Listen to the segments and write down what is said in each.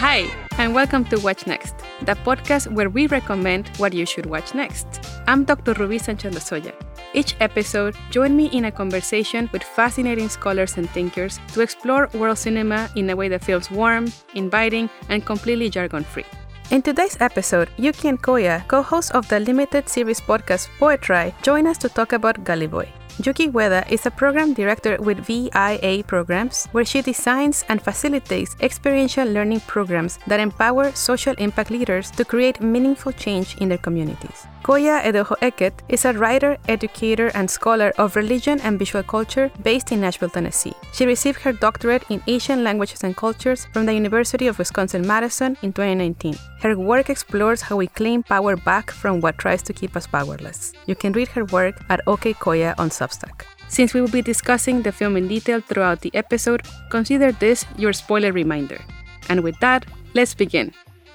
Hi, and welcome to Watch Next, the podcast where we recommend what you should watch next. I'm Dr. Ruby Sanchez-Lozoya. Each episode, join me in a conversation with fascinating scholars and thinkers to explore world cinema in a way that feels warm, inviting, and completely jargon-free. In today's episode, Yuki and Koya, co-hosts of the limited series podcast Poetry, join us to talk about Gully Boy. Yuki Ueda is a program director with VIA Programs, where she designs and facilitates experiential learning programs that empower social impact leaders to create meaningful change in their communities. Koya Edoho-Eket is a writer, educator, and scholar of religion and visual culture based in Nashville, Tennessee. She received her doctorate in Asian languages and cultures from the University of Wisconsin-Madison in 2019. Her work explores how we claim power back from what tries to keep us powerless. You can read her work at OK Koya on Substack. Since we will be discussing the film in detail throughout the episode, consider this your spoiler reminder. And with that, let's begin.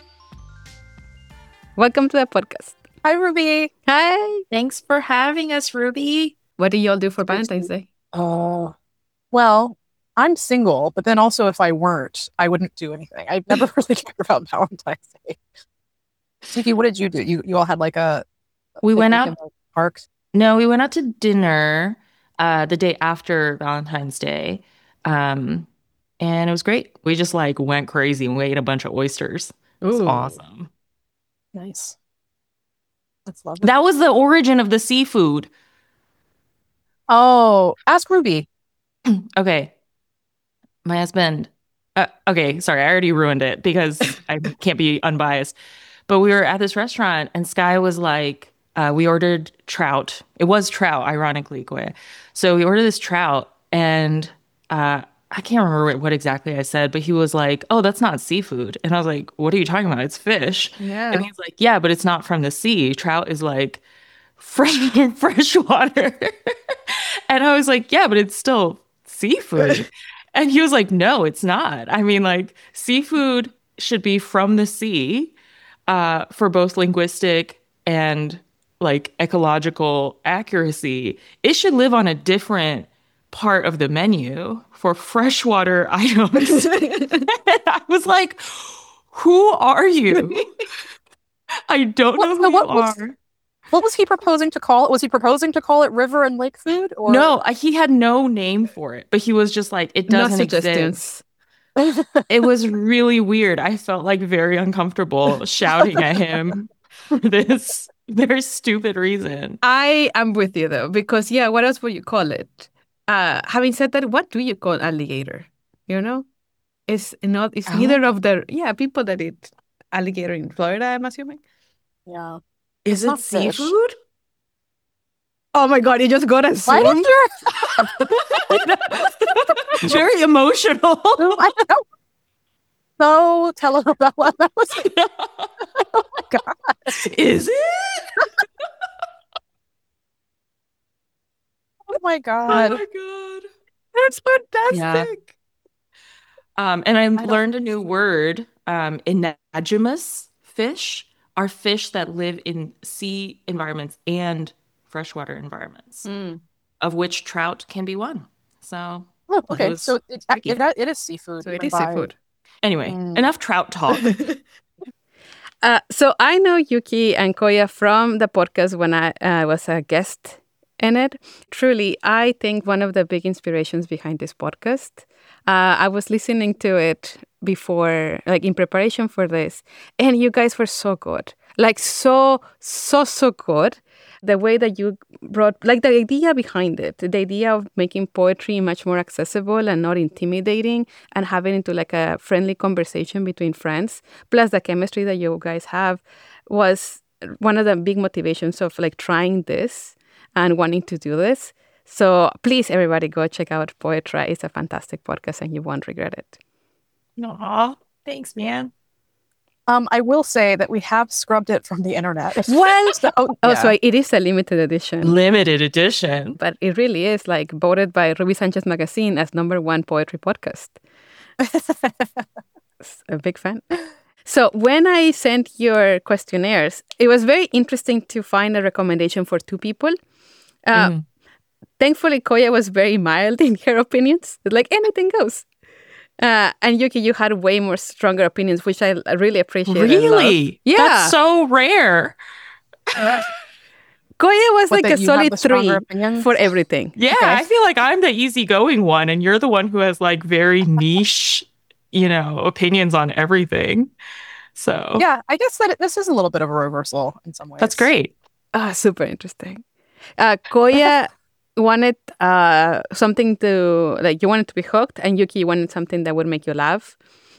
Welcome to the podcast. Hi, Ruby. Hi. Thanks for having us, Ruby. What do y'all do for Valentine's Day? Well, I'm single, but then also if I weren't, I wouldn't do anything. I've never really cared about Valentine's Day. Suki, what did you do? You all had like a we went out in the park? No, we went out to dinner the day after Valentine's Day. And it was great. We just like went crazy and we ate a bunch of oysters. It was awesome. Nice. That's lovely. That was the origin of the seafood. Oh, ask Ruby. Okay. My husband. Okay, sorry, I already ruined it because I can't be unbiased. But we were at this restaurant and Sky was like, we ordered trout. It was trout, ironically, Koya. So we ordered this trout and I can't remember what exactly I said, but he was like, oh, that's not seafood. And I was like, what are you talking about? It's fish. Yeah. And he's like, yeah, but it's not from the sea. Trout is like fresh water. And I was like, yeah, but it's still seafood. And he was like, no, it's not. I mean, like, seafood should be from the sea for both linguistic and like ecological accuracy. It should live on a different part of the menu for freshwater items. And I was like, who are you? I don't know who you are. What was he proposing to call it? Was he proposing to call it river and lake food? Or? No, he had no name for it, but he was just like, it doesn't exist. It was really weird. I felt like very uncomfortable shouting at him for this very stupid reason. I am with you though, because what else would you call it? Having said that, what do you call alligator? You know, it's not. It's neither of the people that eat alligator in Florida. I'm assuming. Yeah. Is it seafood? Oh my God! You just got a swim. Very emotional. I know. So telenovela. That was. Oh my God! Is it? Oh my God. Oh my God. That's fantastic. Yeah. And I learned a new word. Enagymous fish are fish that live in sea environments and freshwater environments, of which trout can be one. So, okay. So it is seafood. So it is seafood. Anyway, enough trout talk. So I know Yuki and Koya from the podcast when I was a guest in it. Truly, I think one of the big inspirations behind this podcast. I was listening to it before, like in preparation for this, and you guys were so good. Like so good. The way that you brought, like the idea behind it, the idea of making poetry much more accessible and not intimidating and having it into like a friendly conversation between friends, plus the chemistry that you guys have was one of the big motivations of like trying this and wanting to do this. So please, everybody, go check out Poetry. It's a fantastic podcast and you won't regret it. Aw, thanks, man. I will say that we have scrubbed it from the internet. Well, so it is a limited edition. Limited edition. But it really is like voted by Ruby Sanchez Magazine as #1 poetry podcast. A big fan. So when I sent your questionnaires, it was very interesting to find a recommendation for 2 people. Thankfully, Koya was very mild in her opinions. Like anything goes. And Yuki, you had way more stronger opinions, which I really appreciate. Really? Yeah. That's so rare. Koya was like a solid 3 opinions? for everything. Yeah, okay. I feel like I'm the easygoing one, and you're the one who has like very niche, opinions on everything. So yeah, I guess that this is a little bit of a reversal in some ways. That's great. Super interesting. Koya wanted something to, like, you wanted to be hooked, and Yuki wanted something that would make you laugh.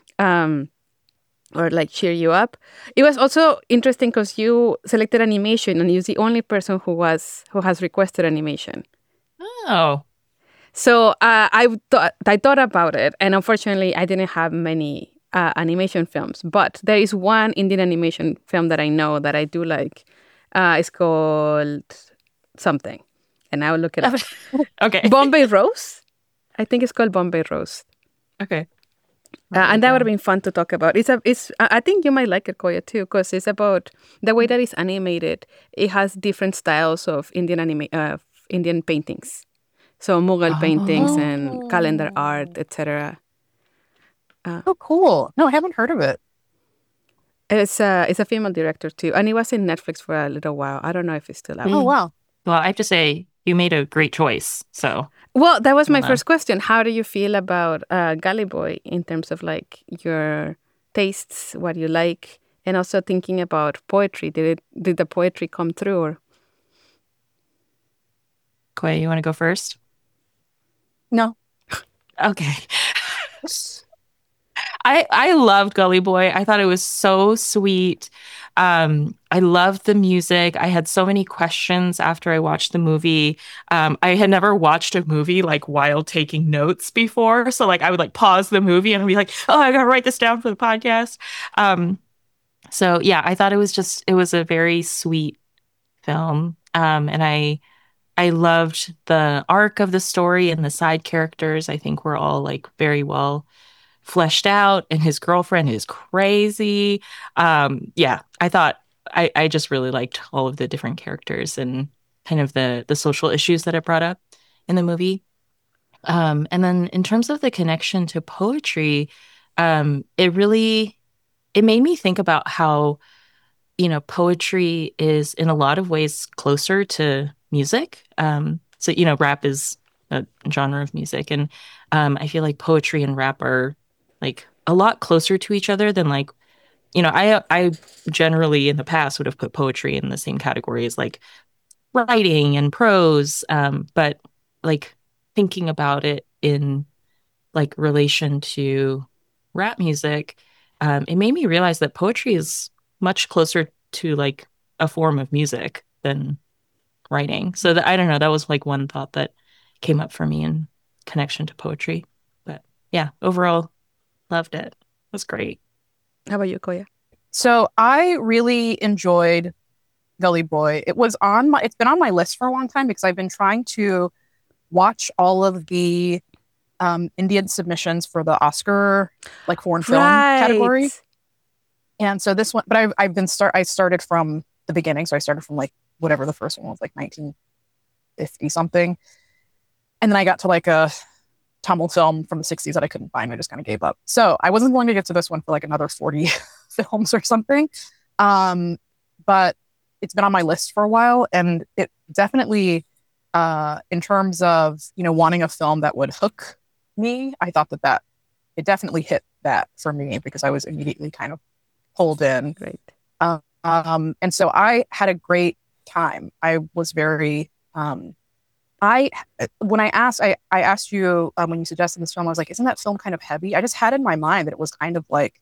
Or like cheer you up. It was also interesting because you selected animation, and you're the only person who has requested animation. Oh, so I thought about it, and unfortunately, I didn't have many animation films. But there is one Indian animation film that I know that I do like. It's called something, and I will look it up. Okay, Bombay Rose. I think it's called Bombay Rose. Okay. And that would have been fun to talk about. I think you might like it, Koya, too, because it's about the way that it's animated. It has different styles of Indian paintings. So Mughal paintings and calendar art, etc. Oh, cool. No, I haven't heard of it. It's a female director, too. And it was in Netflix for a little while. I don't know if it's still out. Oh, wow. Well, I have to say, you made a great choice, so... Well, that was my first question. How do you feel about Gully Boy in terms of like your tastes, what you like, and also thinking about poetry? Did the poetry come through? Or? Koya, you want to go first? No. Okay. I loved Gully Boy. I thought it was so sweet. I loved the music. I had so many questions after I watched the movie. I had never watched a movie like while taking notes before. So like I would like pause the movie and I'd be like, oh, I gotta write this down for the podcast. So yeah, I thought it was a very sweet film. And I loved the arc of the story, and the side characters, I think, were all like very well fleshed out, and his girlfriend is crazy. Yeah, I thought I just really liked all of the different characters and kind of the social issues that it brought up in the movie. And then in terms of the connection to poetry, it made me think about how, poetry is in a lot of ways closer to music. So, rap is a genre of music, and I feel like poetry and rap are like a lot closer to each other than like, I generally in the past would have put poetry in the same category as like writing and prose. But like thinking about it in like relation to rap music, it made me realize that poetry is much closer to like a form of music than writing. So I don't know, that was like one thought that came up for me in connection to poetry. But yeah, overall, loved it. It was great. How about you, Koya? So I really enjoyed Gully Boy. It's been on my list for a long time because I've been trying to watch all of the Indian submissions for the Oscar like foreign film category. And so this one, but I started from the beginning. So I started from like whatever the first one was, like 1950 something. And then I got to like a Tamil film from the 60s that I couldn't find. I just kind of gave up. So I wasn't going to get to this one for like another 40 films or something. But it's been on my list for a while, and it definitely, in terms of, wanting a film that would hook me, I thought that it definitely hit that for me because I was immediately kind of pulled in. Great. And so I had a great time. I was very, when I asked you when you suggested this film, I was like, isn't that film kind of heavy? I just had in my mind that it was kind of like,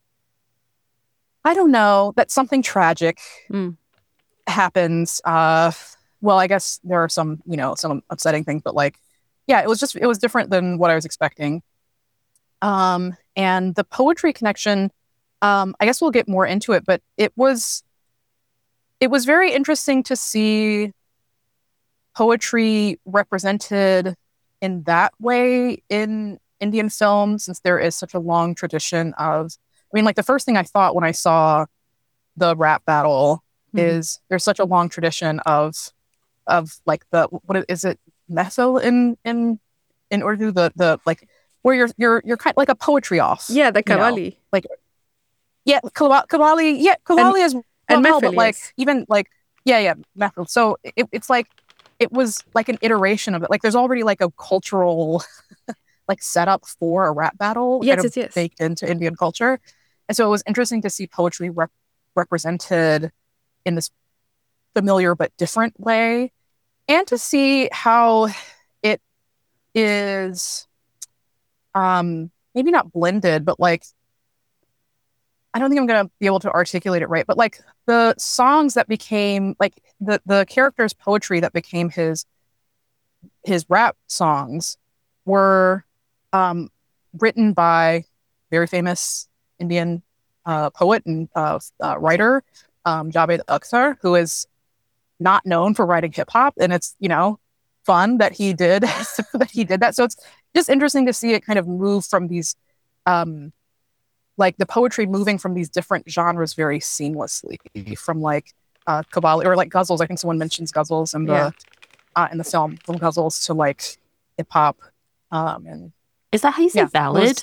I don't know, that something tragic happens. Well, I guess there are some upsetting things, but like, yeah, it was different than what I was expecting. And the poetry connection, I guess we'll get more into it, but it was very interesting to see poetry represented in that way in Indian film, since there is such a long tradition of, like the first thing I thought when I saw the rap battle is there's such a long tradition of like what is it, methil in Urdu, the like where you're kind of like a poetry off. Yeah, the you know? Qawwali. Like, yeah, Qawwali. Yeah, Qawwali is and well, Mehfil, but like yes. even like Mehfil. So it's like it was like an iteration of it. Like there's already like a cultural like setup for a rap battle Yes. baked into Indian culture. And so it was interesting to see poetry represented in this familiar but different way, and to see how it is maybe not blended, but like I don't think I'm going to be able to articulate it right, but like the songs that became like the character's poetry that became his rap songs were written by very famous Indian poet and writer Javed Akhtar, who is not known for writing hip hop, and it's fun that he did that. So it's just interesting to see it kind of move from these like the poetry moving from these different genres very seamlessly, from like Qawwali or like ghazals. I think someone mentions ghazals in the film, from ghazals to like hip hop. And is that how you say ballad?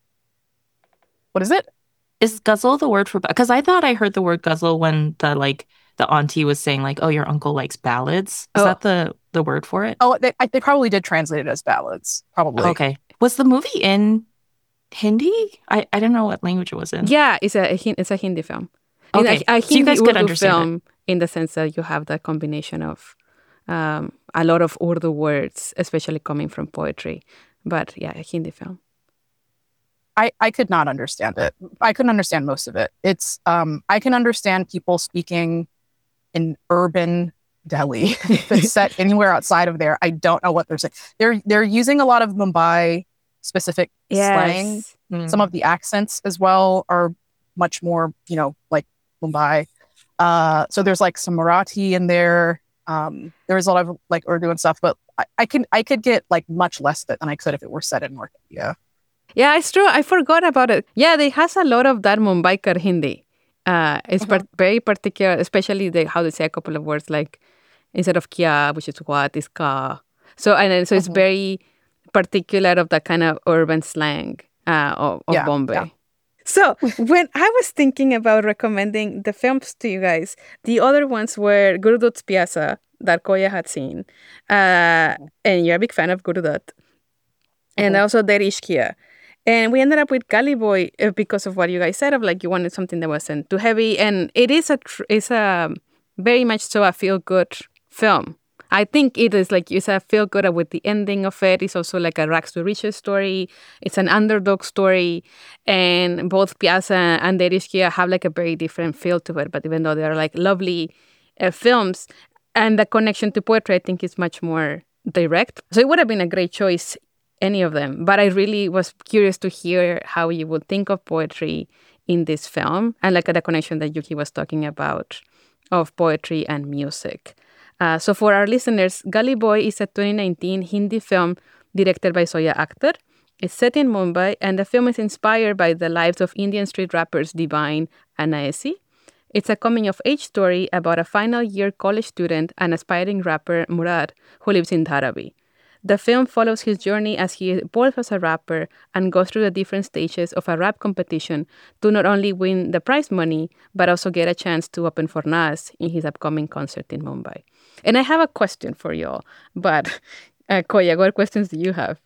What is it? Is ghazal the word for? Because I thought I heard the word ghazal when the auntie was saying like, "Oh, your uncle likes ballads." Is that the word for it? Oh, they probably did translate it as ballads. Probably. Okay. Was the movie in Hindi? I don't know what language it was in. Yeah, it's a Hindi film. Okay, a so you guys could understand film in the sense that you have the combination of a lot of Urdu words, especially coming from poetry. But yeah, a Hindi film. I could not understand it. I couldn't understand most of it. It's I can understand people speaking in urban Delhi. If it's set anywhere outside of there, I don't know what they're saying. They're using a lot of Mumbai specific slang. Some of the accents as well are much more, like Mumbai. So there's like some Marathi in there. There's a lot of like Urdu and stuff, but I could get like much less of it than I could if it were set in North India. Yeah, it's true. I forgot about it. Yeah, they has a lot of that Mumbaikar Hindi. It's very particular, especially how they say a couple of words like instead of kya, which is what, is ka. So it's very particular of that kind of urban slang of Bombay. Yeah. So when I was thinking about recommending the films to you guys, the other ones were Gurudutt's Pyasa that Koya had seen. And you're a big fan of Gurudutt. And also Der Ishq Kiya. And we ended up with Gully Boy because of what you guys said of like you wanted something that wasn't too heavy. And it is a very much so a feel-good film. I think it is like it's a feel-good with the ending of it. It's also like a rags to riches story. It's an underdog story. And both Pyasa and Der Ishq Kiya have like a very different feel to it. But even though they're like lovely films, and the connection to poetry I think is much more direct. So it would have been a great choice, any of them. But I really was curious to hear how you would think of poetry in this film and like the connection that Yuki was talking about of poetry and music. So for our listeners, Gully Boy is a 2019 Hindi film directed by Zoya Akhtar. It's set in Mumbai, and the film is inspired by the lives of Indian street rappers Divine and Naesi. It's a coming-of-age story about a final-year college student and aspiring rapper Murad, who lives in Dharavi. The film follows his journey as he evolves as a rapper and goes through the different stages of a rap competition to not only win the prize money, but also get a chance to open for Nas in his upcoming concert in Mumbai. And I have a question for y'all, but Koya, what questions do you have?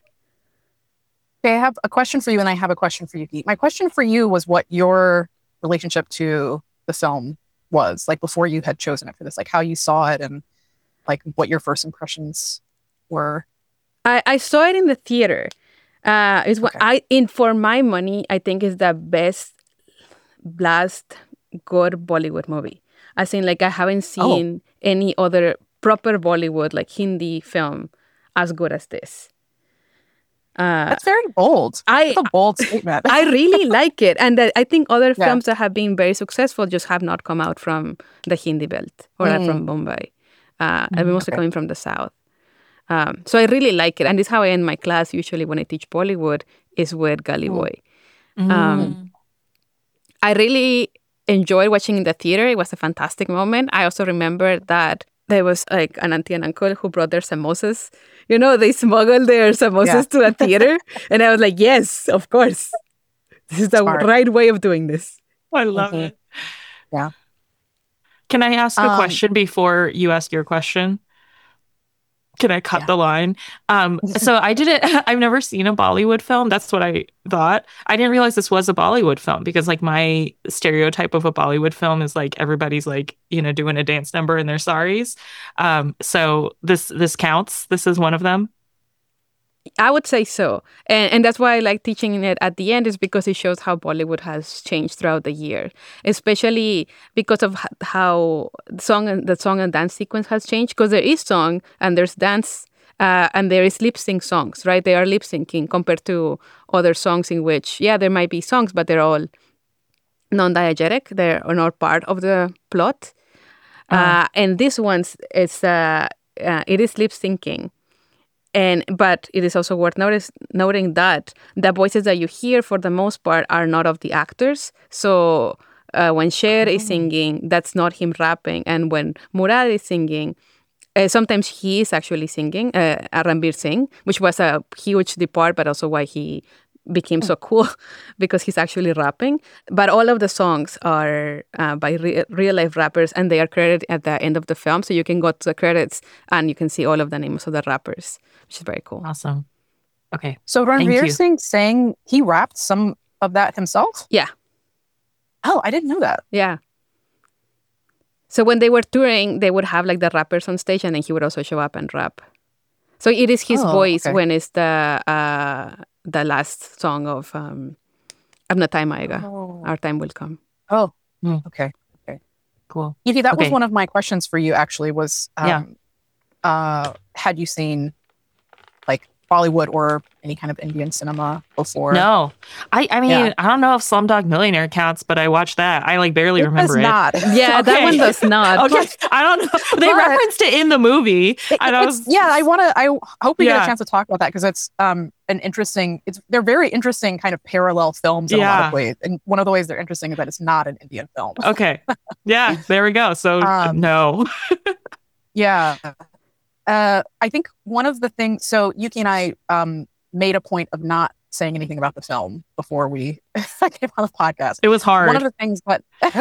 Okay, I have a question for you and I have a question for you, Pete. My question for you was what your relationship to the film was, like before you had chosen it for this, like how you saw it and like what your first impressions were. I saw it in the theater. For my money, I think is the best last good Bollywood movie. I think like I haven't seen any other proper Bollywood like Hindi film as good as this. That's very bold. That's a bold statement. I really like it, and I think other films that have been very successful just have not come out from the Hindi belt or from Mumbai. I'm mostly coming from the south. So I really like it. And this is how I end my class usually when I teach Bollywood is with Gully Boy. I really enjoyed watching in the theater. It was a fantastic moment. I also remember that there was like an auntie and uncle who brought their samosas. You know, they smuggled their samosas to a theater. And I was like, yes, of course. This is the right way of doing this. I love it. Yeah. Can I ask a question before you ask your question? Can I cut the line? So I've never seen a Bollywood film. That's what I thought. I didn't realize this was a Bollywood film because like my stereotype of a Bollywood film is like everybody's like, you know, doing a dance number in their saris. So this counts. This is one of them. I would say so. And that's why I like teaching it at the end, is because it shows how Bollywood has changed throughout the year, especially because of how the song and dance sequence has changed, because there is song and there's dance and there is lip sync songs, right? They are lip syncing compared to other songs in which, there might be songs, but they're all non-diegetic. They're not part of the plot. And this one's, it is lip syncing. But it is also worth noting that the voices that you hear, for the most part, are not of the actors. So when Sher is singing, that's not him rapping. And when Murad is singing, sometimes he is actually singing, Ranveer Singh, which was a huge depart, but also why he became so cool, because he's actually rapping. But all of the songs are by real-life rappers, and they are credited at the end of the film. So you can go to the credits, and you can see all of the names of the rappers, which is very cool. Awesome. Okay. So Ranveer Singh saying he rapped some of that himself? Yeah. Oh, I didn't know that. Yeah. So when they were touring, they would have like the rappers on stage, and then he would also show up and rap. So it is his voice when it's the last song of Apna Time Aayega. Our Time Will Come. Oh, okay. Cool. Yuki, that was one of my questions for you, actually, was had you seen like Bollywood or any kind of Indian cinema before? No. I mean, I don't know if Slumdog Millionaire counts, but I watched that. I like barely remember it. Not. Yeah, that one does not. Okay. I don't know. They referenced it in the movie. I hope we get a chance to talk about that, because it's they're very interesting kind of parallel films in a lot of ways. And one of the ways they're interesting is that it's not an Indian film. Okay. Yeah, there we go. So no. Yeah. I think one of the things, so Yuki and I made a point of not saying anything about the film before we came on the podcast. It was hard. One of the things, but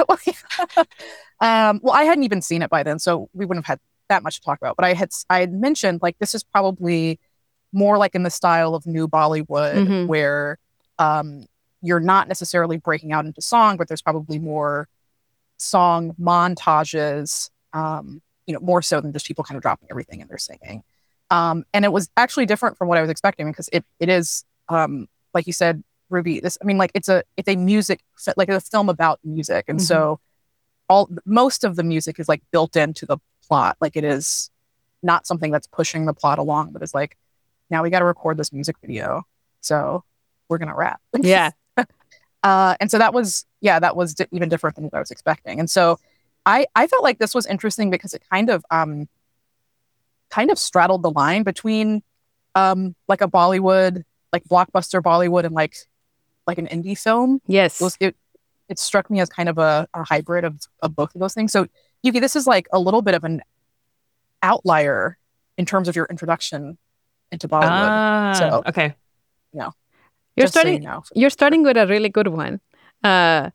well, I hadn't even seen it by then, so we wouldn't have had that much to talk about. But I had mentioned, like, this is probably more like in the style of New Bollywood, where you're not necessarily breaking out into song, but there's probably more song montages, more so than just people kind of dropping everything and they're singing. And it was actually different from what I was expecting, because it is, like you said, Ruby, it's a music, like a film about music. And so most of the music is like built into the plot. Like, it is not something that's pushing the plot along, but it's like, now we got to record this music video, so we're going to rap. Yeah. And so that was even different than what I was expecting. And so I felt like this was interesting because it kind of straddled the line between like a Bollywood, like blockbuster Bollywood, and like an indie film. Yes. It struck me as kind of a hybrid of both of those things. So Yuki, this is like a little bit of an outlier in terms of your introduction into Bollywood. So okay. You're starting with a really good one. And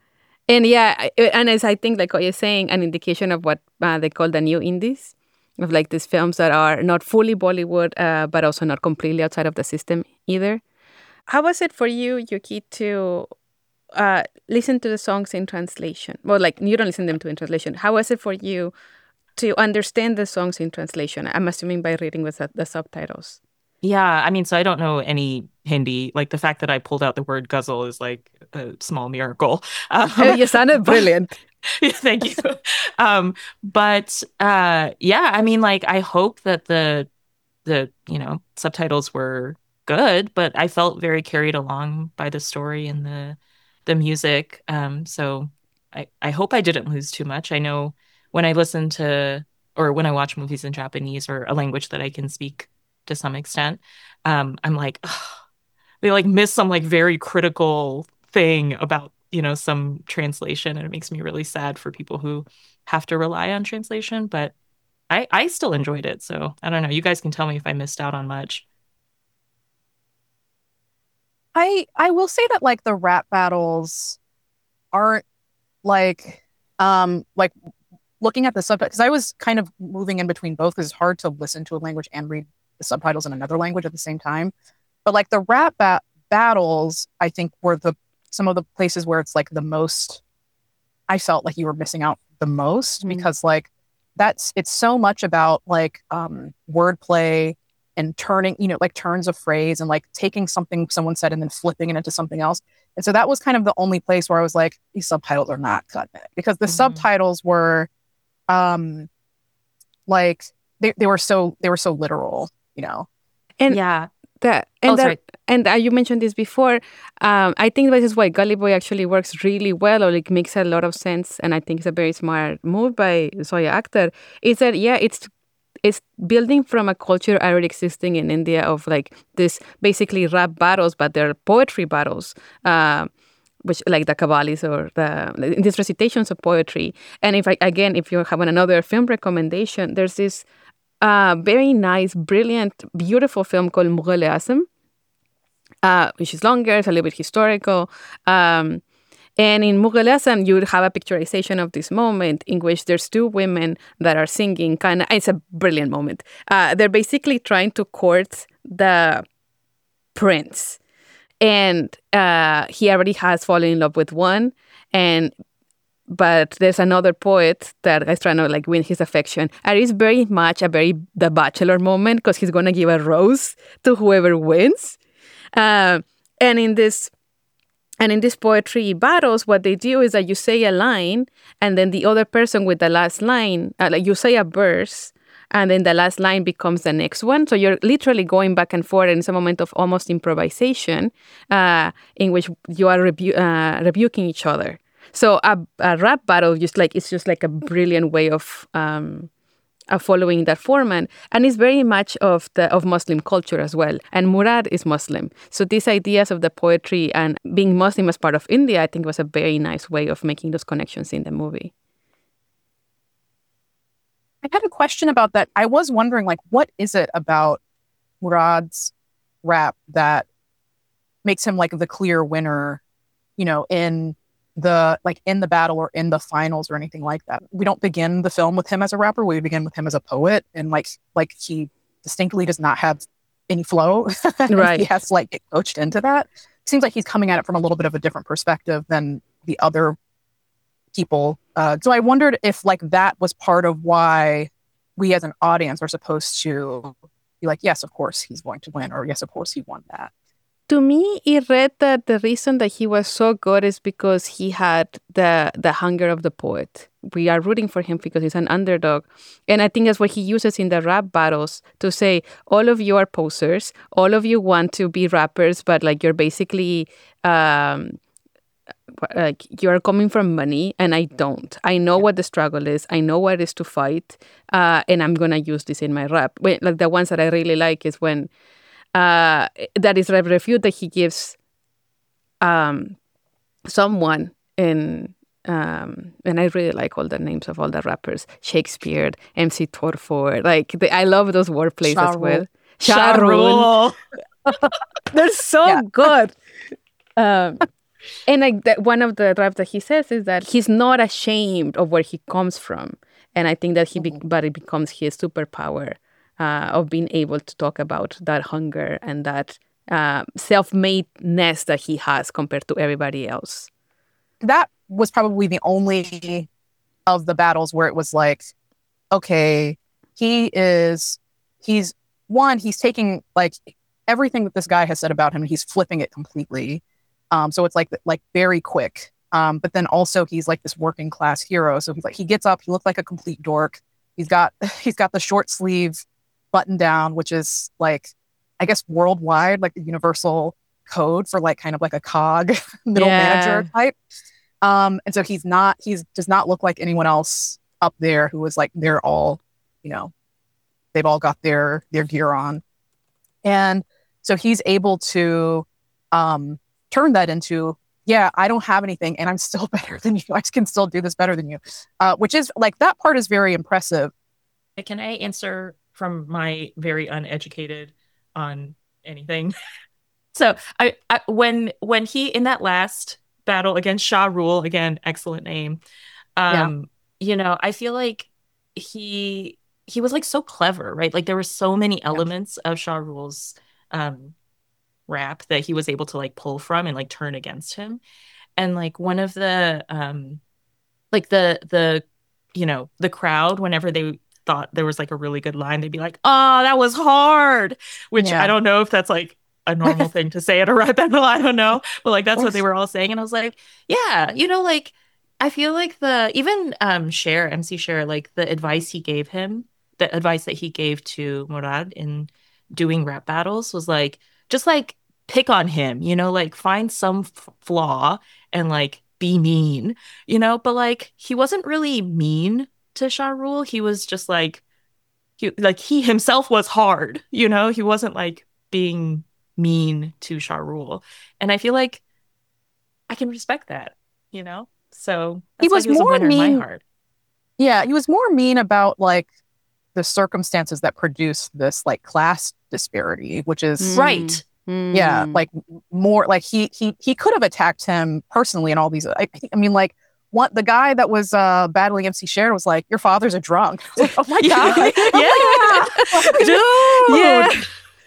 as I think, like what you're saying, an indication of what they call the new indies, of like these films that are not fully Bollywood, but also not completely outside of the system either. How was it for you, Yuki, to listen to the songs in translation? Well, like, you don't listen to them in translation. How was it for you to understand the songs in translation? I'm assuming by reading with the subtitles. Yeah, I mean, so I don't know any Hindi. Like, the fact that I pulled out the word ghazal is like a small miracle. You sounded brilliant. Thank you. But I mean, like, I hope that the subtitles were good, but I felt very carried along by the story and the music. So I hope I didn't lose too much. I know when I listen to, or when I watch movies in Japanese or a language that I can speak to some extent, I'm like, they like miss some like very critical thing about, some translation, and it makes me really sad for people who have to rely on translation. But I still enjoyed it. So I don't know. You guys can tell me if I missed out on much. I will say that like the rap battles aren't like looking at the subtitles, because I was kind of moving in between both because it's hard to listen to a language and read the subtitles in another language at the same time. But like the battles, I think were some of the places where it's like the most, I felt like you were missing out the most, because like it's so much about like wordplay and turning, like turns of phrase and like taking something someone said and then flipping it into something else. And so that was kind of the only place where I was like, these subtitles are not cut back, because the subtitles were like they were so literal, And yeah. And you mentioned this before. I think this is why Gully Boy actually works really well, or like makes a lot of sense. And I think it's a very smart move by Zoya Akhtar. Is that it's building from a culture already existing in India of like this basically rap battles, but they're poetry battles, which like the Qawwalis or these recitations of poetry. And if you have another film recommendation, there's this very nice, brilliant, beautiful film called Mughal-e-Azam, which is longer, it's a little bit historical. And in Mughal-e-Azam, you have a picturization of this moment in which there's two women that are singing. It's a brilliant moment. They're basically trying to court the prince. And he already has fallen in love with one. But there's another poet that is trying to like win his affection. And it's very much The Bachelor moment, because he's going to give a rose to whoever wins. And in these poetry battles, what they do is that you say a line, and then the other person with the last line, like you say a verse, and then the last line becomes the next one. So you're literally going back and forth, and it's a moment of almost improvisation in which you are rebuking each other. So a rap battle it's just like a brilliant way of following that format, and it's very much of Muslim culture as well. And Murad is Muslim, so these ideas of the poetry and being Muslim as part of India, I think, was a very nice way of making those connections in the movie. I had a question about that. I was wondering, like, what is it about Murad's rap that makes him like the clear winner, in the battle or in the finals or anything like that? We don't begin the film with him as a rapper. We begin with him as a poet, and like he distinctly does not have any flow. Right. He has to like get coached into that. It seems like he's coming at it from a little bit of a different perspective than the other people. So I wondered if like that was part of why we as an audience are supposed to be like, yes, of course he's going to win, or yes, of course he won that. To me, it read that the reason that he was so good is because he had the hunger of the poet. We are rooting for him because he's an underdog. And I think that's what he uses in the rap battles to say, all of you are posers, all of you want to be rappers, but like you're basically like you're coming from money, and I don't. I know what the struggle is. I know what it is to fight, and I'm going to use this in my rap. Like the ones that I really like is when that is a refute that he gives someone in and I really like all the names of all the rappers: Shakespeare, MC Torfor. Like I love those wordplays as well. Shah Rule. They're so good. And like one of the raps that he says is that he's not ashamed of where he comes from, and I think that but it becomes his superpower. Of being able to talk about that hunger and that self-madeness that he has compared to everybody else. That was probably the only of the battles where it was like, okay, he's taking like everything that this guy has said about him and he's flipping it completely. So it's like very quick. But then also he's like this working class hero. So he gets up, he looks like a complete dork. He's got the short sleeve button down, which is like, I guess worldwide, like the universal code for like kind of like a cog middle manager type. And so he does not look like anyone else up there who was like, they're all, they've all got their gear on. And so he's able to turn that into, I don't have anything and I'm still better than you. I can still do this better than you. Which is like, that part is very impressive. Can I answer from my very uneducated on anything? So when he in that last battle against Shah Rule, again, excellent name. Yeah. I feel like he was like so clever, right? Like there were so many Yeah. elements of Shah Rule's rap that he was able to like pull from and like turn against him. And like one of the like the the crowd, whenever they thought there was like a really good line, they'd be like, "Oh, that was hard," which I don't know if that's like a normal thing to say at a rap battle. I don't know, but like that's what they were all saying, and I was like, yeah, like I feel like the even MC Cher, like the advice he gave him, the advice that he gave to Murad in doing rap battles was like just like pick on him, like find some flaw and like be mean, but like he wasn't really mean to Shah Rule. He was just like he himself was hard, he wasn't like being mean to Shah Rule. And I feel like I can respect that, so he was more mean. In my heart. Yeah, he was more mean about like the circumstances that produced this like class disparity, which is right. Yeah, like more like he could have attacked him personally and all these. I mean, like the guy that was battling MC Cher was like, "Your father's a drunk." Like, oh my god, yeah, dude,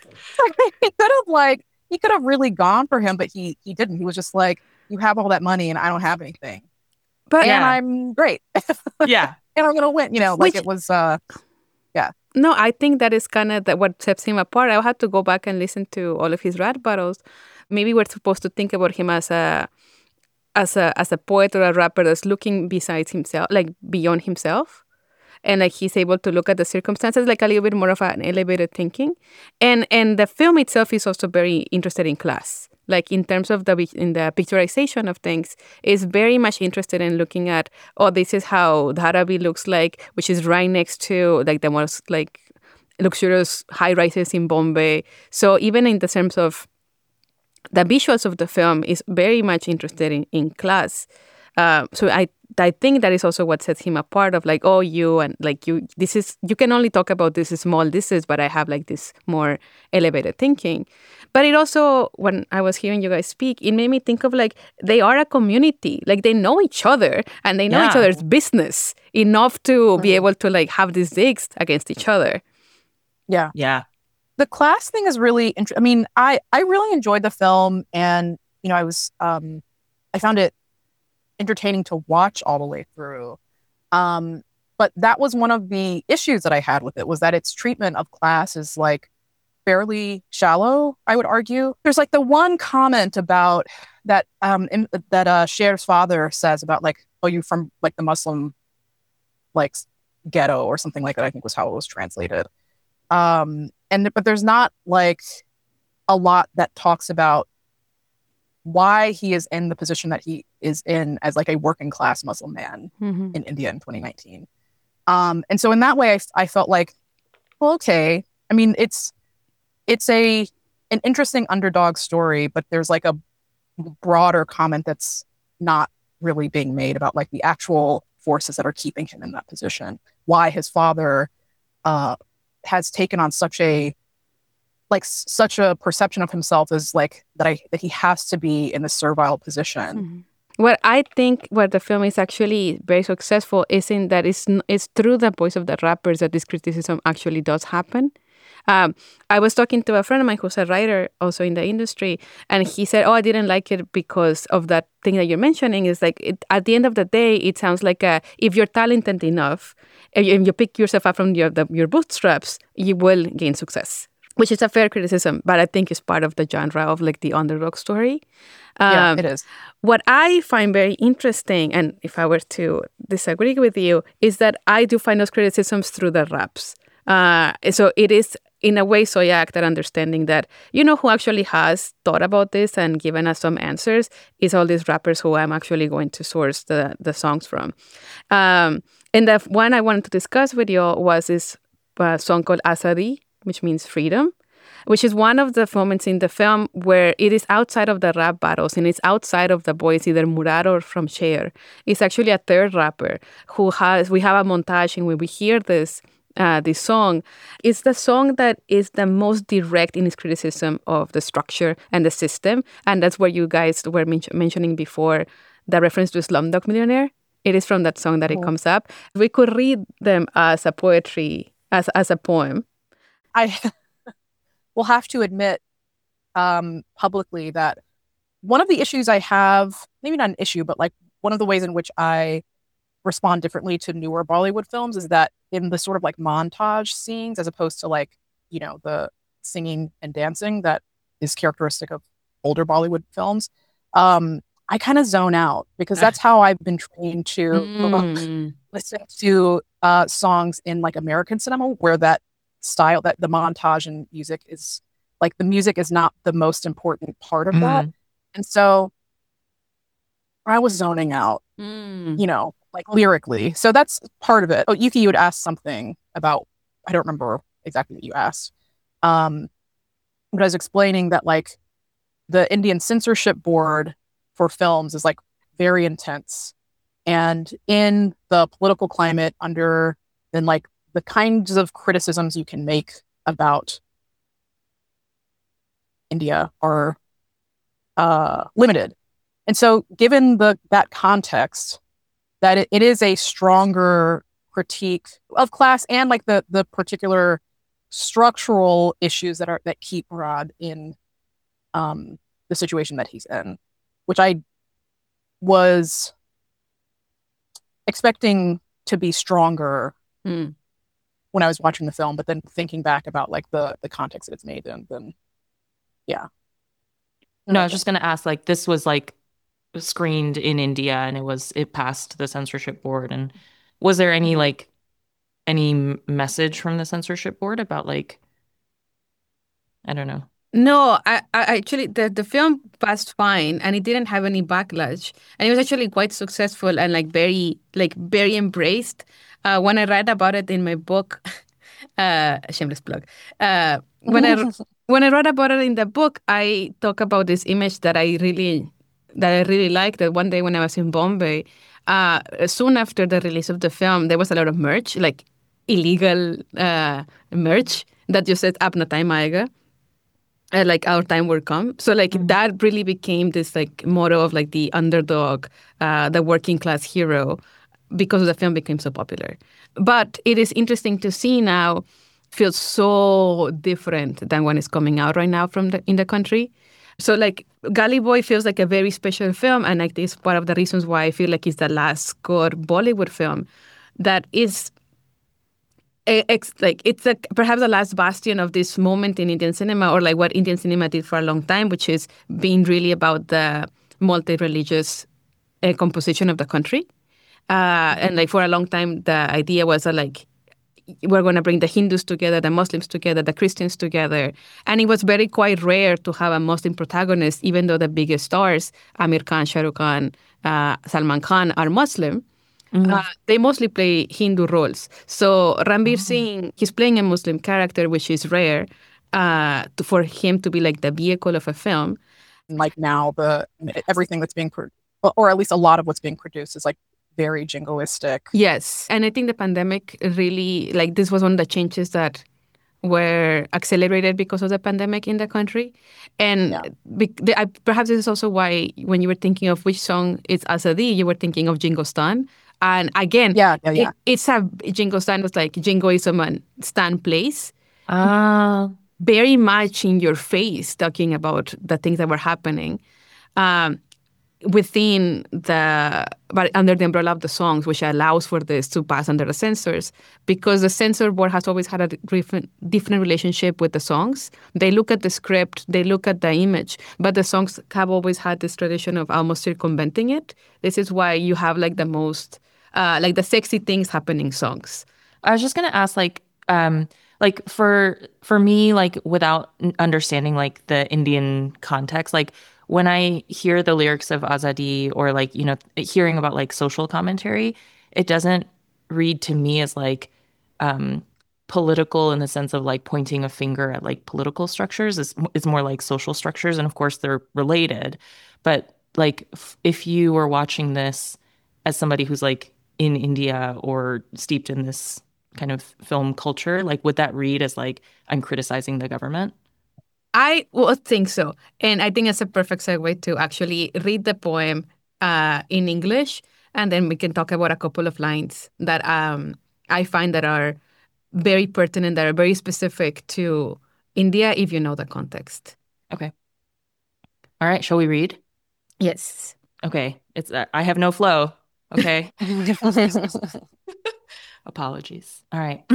yeah. He could have really gone for him, but he didn't. He was just like, "You have all that money and I don't have anything, but I'm great." Yeah, and I'm gonna win. It was. Yeah. No, I think that is kind of what sets him apart. I had to go back and listen to all of his rap battles. Maybe we're supposed to think about him as a poet or a rapper that's looking besides himself, like beyond himself. And like he's able to look at the circumstances, like a little bit more of an elevated thinking. And the film itself is also very interested in class. Like in terms of in the picturization of things, is very much interested in looking at, this is how Dharavi looks like, which is right next to like the most like luxurious high rises in Bombay. So even in the terms of the visuals of the film, is very much interested in class. So I think that is also what sets him apart of like, you and like you can only talk about this small this, but I have like this more elevated thinking. But it also, when I was hearing you guys speak, it made me think of like they are a community, like they know each other and they know each other's business enough to be able to like have these digs against each other. Yeah. Yeah. The class thing is really interesting. I mean, I really enjoyed the film, and I found it entertaining to watch all the way through. But that was one of the issues that I had with it, was that its treatment of class is like fairly shallow, I would argue. There's like the one comment about that that Cher's father says about like, you from like the Muslim like ghetto or something like that, I think was how it was translated. But there's not like a lot that talks about why he is in the position that he is in as like a working class Muslim man in India in 2019. And so in that way, I felt like, well, okay. I mean, it's an interesting underdog story, but there's like a broader comment that's not really being made about like the actual forces that are keeping him in that position. Why his father has taken on such a perception of himself as like that he has to be in a servile position. What I think where the film is actually very successful is in that it's through the voice of the rappers that this criticism actually does happen. I was talking to a friend of mine who's a writer also in the industry, and he said, I didn't like it because of that thing that you're mentioning. Is like at the end of the day, it sounds like if you're talented enough, and you pick yourself up from your bootstraps, you will gain success. Which is a fair criticism, but I think it's part of the genre of like the underdog story. Yeah, it is. What I find very interesting, and if I were to disagree with you, is that I do find those criticisms through the raps. So it is, in a way, Soya Akhtar understanding that, who actually has thought about this and given us some answers is all these rappers who I'm actually going to source the songs from. And the one I wanted to discuss with you was this song called Azadi, which means freedom, which is one of the moments in the film where it is outside of the rap battles and it's outside of the boys, either Murad or from Cher. It's actually a third rapper we have a montage in where we hear this this song, it's the song that is the most direct in its criticism of the structure and the system. And that's where you guys were mentioning before the reference to Slumdog Millionaire. It is from that song that it comes up. We could read them as a poetry, as a poem. I will have to admit publicly that one of the issues I have, maybe not an issue, but like one of the ways in which I respond differently to newer Bollywood films is that in the sort of like montage scenes, as opposed to like, you know, the singing and dancing that is characteristic of older Bollywood films, I kind of zone out because that's how I've been trained to listen to songs in like American cinema, where that style, that the montage and music is like, the music is not the most important part of that. And so I was zoning out, you know, like lyrically. So that's part of it. Oh, Yuki, you would ask something about, I don't remember exactly what you asked. But I was explaining that like the Indian censorship board for films is like very intense. And in the political climate under, then like the kinds of criticisms you can make about India are limited. And so given that context, that it is a stronger critique of class and like the particular structural issues that keep Murad in the situation that he's in, which I was expecting to be stronger when I was watching the film, but then thinking back about like the context that it's made in, then yeah. No, I was just gonna ask, like, this was like screened in India and it passed the censorship board, and was there any like any message from the censorship board about like, I don't know? No, I actually the film passed fine and it didn't have any backlash, and it was actually quite successful and like very embraced. When I read about it in my book, shameless plug. When I read about it in the book, I talk about this image that I really liked. That one day when I was in Bombay, soon after the release of the film, there was a lot of merch, like illegal merch that just said "Apna time aayega." Like our time will come. So like that really became this like motto of like the underdog, the working class hero, because the film became so popular. But it is interesting to see now, feels so different than when it's coming out right now in the country. So like Gully Boy feels like a very special film, and like this is part of the reasons why I feel like it's the last good Bollywood film that is it's like perhaps the last bastion of this moment in Indian cinema, or like what Indian cinema did for a long time, which is being really about the multi-religious composition of the country. And like for a long time, the idea was that like we're going to bring the Hindus together, the Muslims together, the Christians together. And it was very quite rare to have a Muslim protagonist, even though the biggest stars, Amir Khan, Shah Rukh Khan, Salman Khan, are Muslim. They mostly play Hindu roles. So Ranveer Singh, he's playing a Muslim character, which is rare for him to be like the vehicle of a film. Like now, everything that's being or at least a lot of what's being produced is like very jingoistic. Yes. And I think the pandemic really, like this was one of the changes that were accelerated because of the pandemic in the country. And perhaps this is also why when you were thinking of which song is Azadi, you were thinking of Jingo Stan. And again, it's a Jingo Stan was like jingoism and Stan place. Very much in your face, talking about the things that were happening. But under the umbrella of the songs, which allows for this to pass under the censors, because the censor board has always had a different relationship with the songs. They look at the script, they look at the image, but the songs have always had this tradition of almost circumventing it. This is why you have like the most, like the sexy things happening songs. I was just gonna ask, like for me, like without understanding like the Indian context, like when I hear the lyrics of Azadi, or like, you know, hearing about like social commentary, it doesn't read to me as like political in the sense of like pointing a finger at like political structures. It's more like social structures, and of course they're related. But like if you were watching this as somebody who's like in India or steeped in this kind of film culture? Like, would that read as like, I'm criticizing the government? I would think so. And I think it's a perfect segue to actually read the poem in English. And then we can talk about a couple of lines that I find that are very pertinent, that are very specific to India if you know the context. Okay. All right. Shall we read? Yes. Okay. It's I have no flow. Okay. Apologies. All right.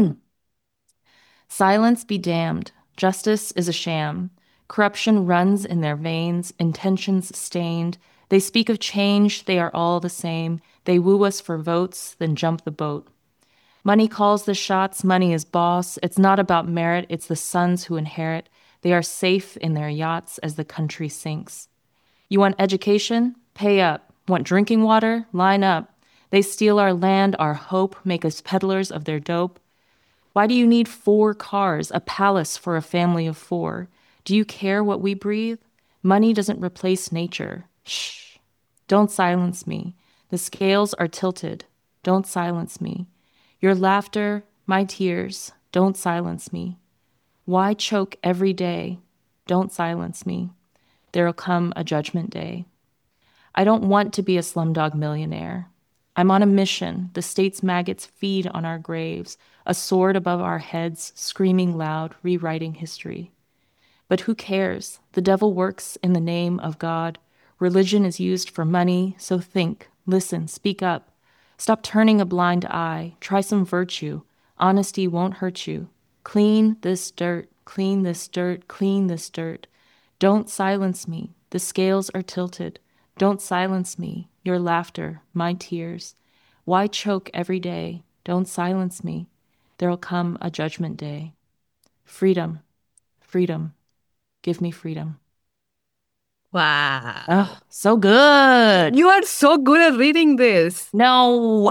Silence be damned. Justice is a sham. Corruption runs in their veins, intentions stained. They speak of change, they are all the same. They woo us for votes, then jump the boat. Money calls the shots, money is boss. It's not about merit, it's the sons who inherit. They are safe in their yachts as the country sinks. You want education? Pay up. Want drinking water? Line up. They steal our land, our hope, make us peddlers of their dope. Why do you need 4 cars, a palace for a family of 4? Do you care what we breathe? Money doesn't replace nature. Shh. Don't silence me. The scales are tilted. Don't silence me. Your laughter, my tears, don't silence me. Why choke every day? Don't silence me. There'll come a judgment day. I don't want to be a slumdog millionaire. I'm on a mission. The state's maggots feed on our graves, a sword above our heads, screaming loud, rewriting history. But who cares? The devil works in the name of God. Religion is used for money, so think, listen, speak up. Stop turning a blind eye. Try some virtue. Honesty won't hurt you. Clean this dirt, clean this dirt, clean this dirt. Don't silence me. The scales are tilted. Don't silence me. Your laughter, my tears. Why choke every day? Don't silence me. There'll come a judgment day. Freedom, freedom. Give me freedom. Wow. Oh, so good. You are so good at reading this. No.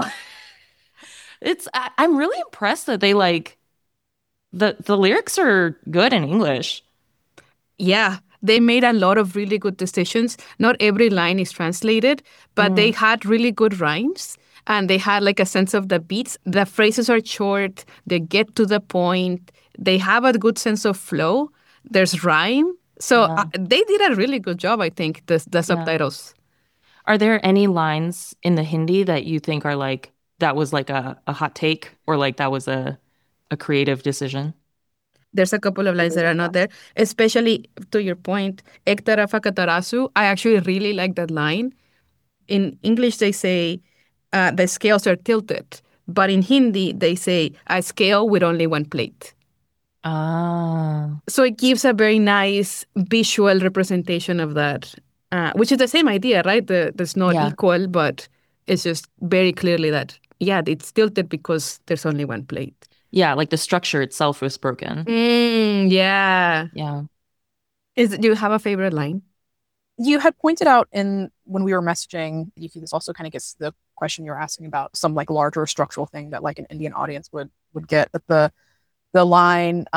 I'm really impressed that they like the lyrics are good in English. Yeah, they made a lot of really good decisions. Not every line is translated, but they had really good rhymes and they had like a sense of the beats. The phrases are short, they get to the point, they have a good sense of flow. There's rhyme. So they did a really good job, I think, the subtitles. Are there any lines in the Hindi that you think are like, that was like a hot take or like that was a creative decision? There's a couple of lines that are not there, especially to your point, Ek tarafa ka tarasu. I actually really like that line. In English, they say the scales are tilted. But in Hindi, they say a scale with only one plate. Ah. So it gives a very nice visual representation of that, which is the same idea, right? There's not equal, but it's just very clearly that, yeah, it's tilted because there's only one plate. Yeah, like the structure itself was broken. Yeah. Yeah. Do you have a favorite line? You had pointed out when we were messaging, this also kind of gets to the question you're asking about some like larger structural thing that like an Indian audience would get. But the line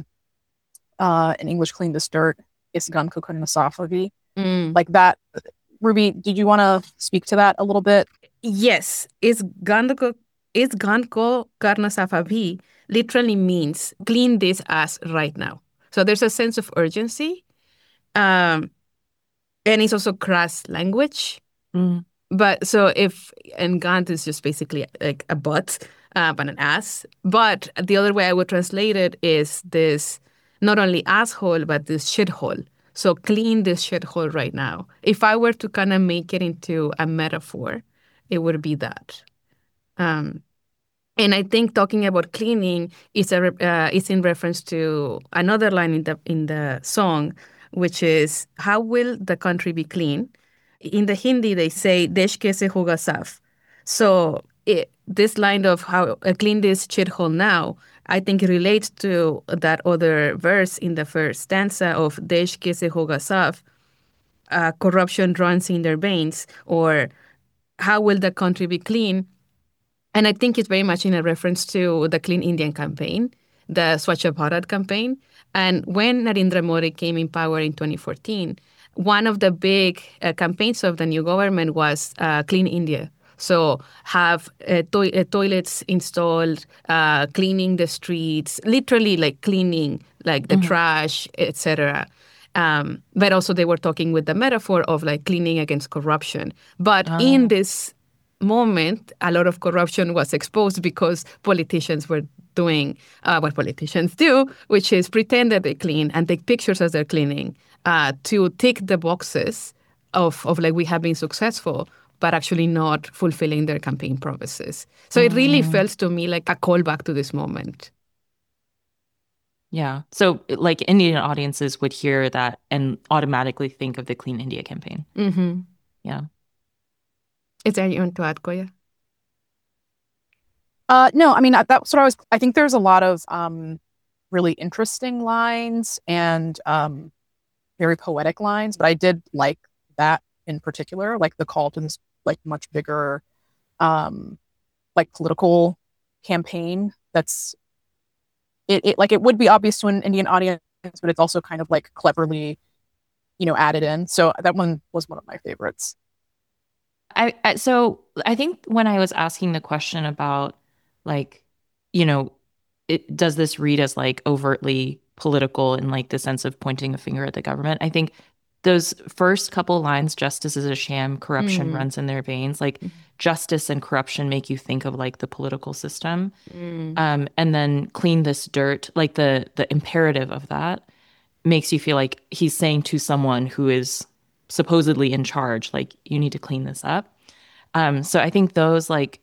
in English, clean this dirt, is gun ko karna saaf hogi. Like that. Ruby, did you want to speak to that a little bit? Yes. Is gan ko karna saaf abhi literally means clean this ass right now. So there's a sense of urgency. And it's also crass language. But so and Gant is just basically like a butt, but an ass. But the other way I would translate it is this not only asshole, but this shithole. So clean this shithole right now. If I were to kind of make it into a metaphor, it would be that. And I think talking about cleaning is in reference to another line in the song, which is, how will the country be clean? In the Hindi, they say, Desh kaise hoga saaf. So this line of how clean this shithole now, I think it relates to that other verse in the first stanza of Desh kaise hoga saaf. Corruption runs in their veins, or how will the country be clean? And I think it's very much in a reference to the Clean Indian campaign, the Swachh Bharat campaign. And when Narendra Modi came in power in 2014, one of the big campaigns of the new government was Clean India. So have toilets installed, cleaning the streets, literally like cleaning like the trash, etc. But also they were talking with the metaphor of like cleaning against corruption. But in this moment, a lot of corruption was exposed because politicians were doing what politicians do, which is pretend that they clean and take pictures as they're cleaning to tick the boxes of like we have been successful, but actually not fulfilling their campaign promises. So it really felt to me like a callback to this moment. Yeah. So like Indian audiences would hear that and automatically think of the Clean India campaign. Mm-hmm. Yeah. Is there anything to add, Koya? No, I mean, that's what I think there's a lot of really interesting lines and very poetic lines, but I did like that in particular, like the call to this like much bigger like political campaign that's it like it would be obvious to an Indian audience, but it's also kind of like cleverly, added in. So that one was one of my favorites. So I think when I was asking the question about like, does this read as like overtly political in like the sense of pointing a finger at the government? I think those first couple lines, justice is a sham, corruption runs in their veins, like justice and corruption make you think of like the political system. And then clean this dirt, like the imperative of that makes you feel like he's saying to someone who is supposedly in charge, like, you need to clean this up. So I think those like,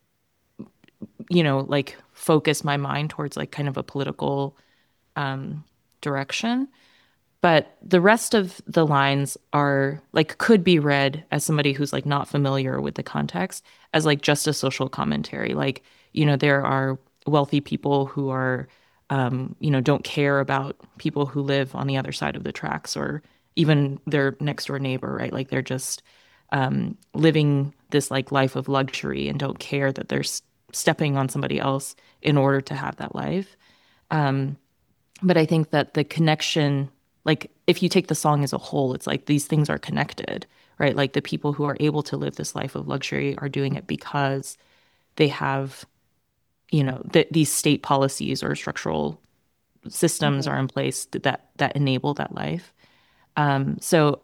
like focus my mind towards like kind of a political direction. But the rest of the lines are like could be read as somebody who's like not familiar with the context as like just a social commentary. Like, there are wealthy people who are, don't care about people who live on the other side of the tracks or even their next door neighbor, right? Like they're just living this like life of luxury and don't care that they're stepping on somebody else in order to have that life. But I think that the connection, like if you take the song as a whole, it's like these things are connected, right? Like the people who are able to live this life of luxury are doing it because they have, these state policies or structural systems are in place that enable that life. So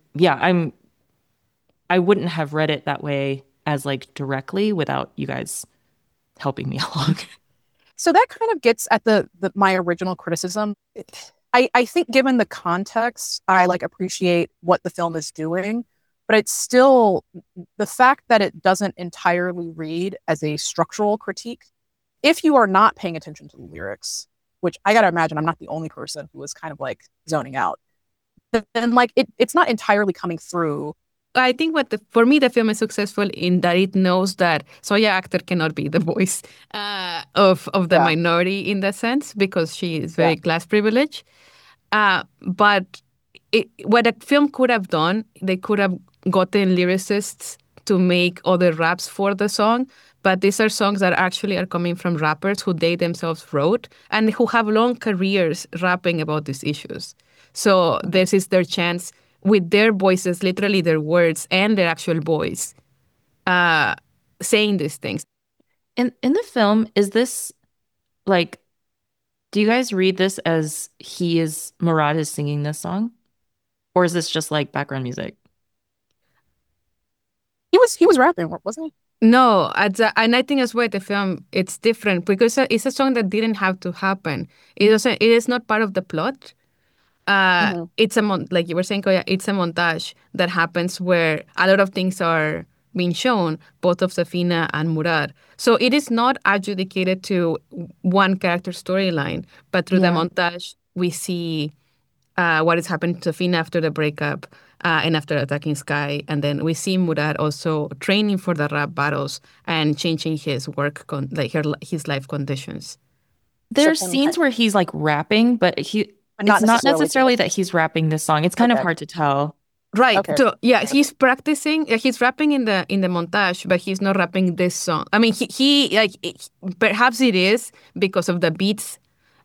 I wouldn't have read it that way as like directly without you guys helping me along. So that kind of gets at my original criticism. I think given the context, I like appreciate what the film is doing, but it's still the fact that it doesn't entirely read as a structural critique. If you are not paying attention to the lyrics, which I gotta imagine I'm not the only person who was kind of like zoning out, then like it's not entirely coming through. I think for me the film is successful in that it knows that Zoya Akhtar cannot be the voice of the minority in that sense because she is very class privileged. But what a film could have done, they could have gotten lyricists to make other raps for the song. But these are songs that actually are coming from rappers who they themselves wrote and who have long careers rapping about these issues. So this is their chance with their voices, literally their words and their actual voice, saying these things. In the film, is this like, do you guys read this as Murad is singing this song? Or is this just like background music? He was rapping, wasn't he? No, and I think as well the film, it's different because it's a song that didn't have to happen. It is not part of the plot. It's like you were saying, Koya, it's a montage that happens where a lot of things are being shown, both of Safina and Murad. So it is not adjudicated to one character storyline, but through the montage, we see what is happening to Safina after the breakup and after attacking Sky. And then we see Murad also training for the rap battles and changing his his life conditions. There's scenes where he's like rapping, but it's not necessarily that he's rapping this song. It's kind of hard to tell. Right. Okay. So he's practicing. He's rapping in the montage, but he's not rapping this song. I mean, perhaps it is because of the beats,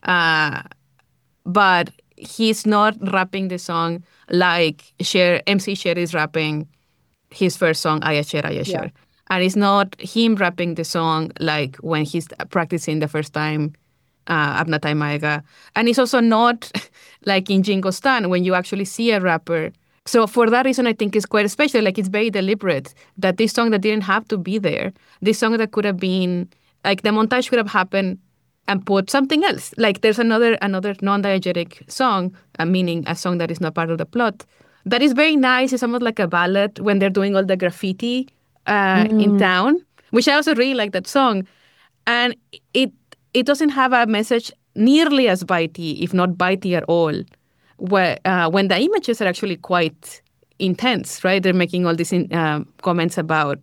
but he's not rapping the song like MC Sher is rapping his first song, Ayasher Ayasher. And it's not him rapping the song like when he's practicing the first time, Abnatai Maiga. And it's also not like in Jingo Stan when you actually see a rapper. So for that reason, I think it's quite special. Like it's very deliberate that this song that didn't have to be there, this song that could have been, like the montage could have happened and put something else. Like there's another non-diegetic song, meaning a song that is not part of the plot, that is very nice. It's almost like a ballad when they're doing all the graffiti in town, which I also really like that song. And it doesn't have a message nearly as bitey, if not bitey at all, when the images are actually quite intense, right? They're making all these comments about